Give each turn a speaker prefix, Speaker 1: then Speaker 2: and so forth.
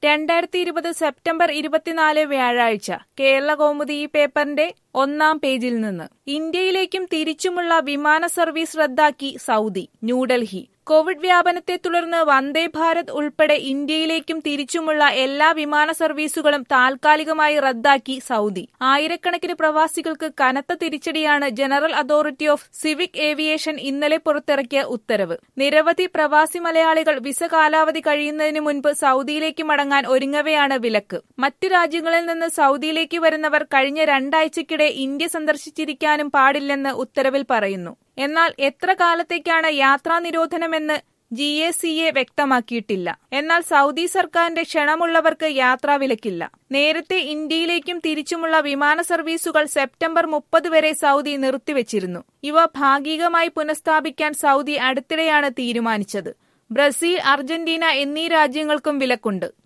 Speaker 1: 2020 September 24 വ്യാഴാഴ്ച കേരളകൗമുദി ഈ പേപ്പറിന്റെ ഒന്നാം പേജിൽ നിന്ന്. ഇന്ത്യയിലേക്കും തിരിച്ചുമുള്ള വിമാന സർവീസ് റദ്ദാക്കി സൗദി. ന്യൂഡൽഹി. കോവിഡ് വ്യാപനത്തെ തുടർന്ന് വന്ദേ ഭാരത് ഉൾപ്പെടെ ഇന്ത്യയിലേക്കും തിരിച്ചുമുള്ള എല്ലാ വിമാന സർവീസുകളും താൽക്കാലികമായി റദ്ദാക്കി സൗദി. ആയിരക്കണക്കിന് പ്രവാസികൾക്ക് കനത്ത തിരിച്ചടിയാണ് general authority of civil aviation ഇന്നലെ പുറത്തിറക്കിയ ഉത്തരവ്. നിരവധി പ്രവാസി മലയാളികൾ വിസ കാലാവധി കഴിയുന്നതിന് മുൻപ് സൗദിയിലേക്ക് മടങ്ങാൻ ഒരുങ്ങവെയാണ് വിലക്ക്. മറ്റു രാജ്യങ്ങളിൽ നിന്ന് സൗദിയിലേക്ക് വരുന്നവർ കഴിഞ്ഞ 2 ആഴ്ചയ്ക്കിടെ ഇന്ത്യ സന്ദർശിച്ചിരിക്കാനും പാടില്ലെന്ന് ഉത്തരവിൽ പറയുന്നു. എന്നാൽ എത്ര കാലത്തേക്കാണ് യാത്രാ നിരോധനമെന്ന് GACA വ്യക്തമാക്കിയിട്ടില്ല. എന്നാൽ സൗദി സർക്കാരിന്റെ ക്ഷണമുള്ളവർക്ക് യാത്രാവിലക്കില്ല. നേരത്തെ ഇന്ത്യയിലേക്കും തിരിച്ചുമുള്ള വിമാന സർവീസുകൾ സെപ്റ്റംബർ 30 വരെ സൗദി നിർത്തിവച്ചിരുന്നു. ഇവ ഭാഗികമായി പുനഃസ്ഥാപിക്കാൻ സൗദി അടുത്തിടെയാണ് തീരുമാനിച്ചത്. ബ്രസീൽ, അർജന്റീന എന്നീ രാജ്യങ്ങൾക്കും വിലക്കുണ്ട്.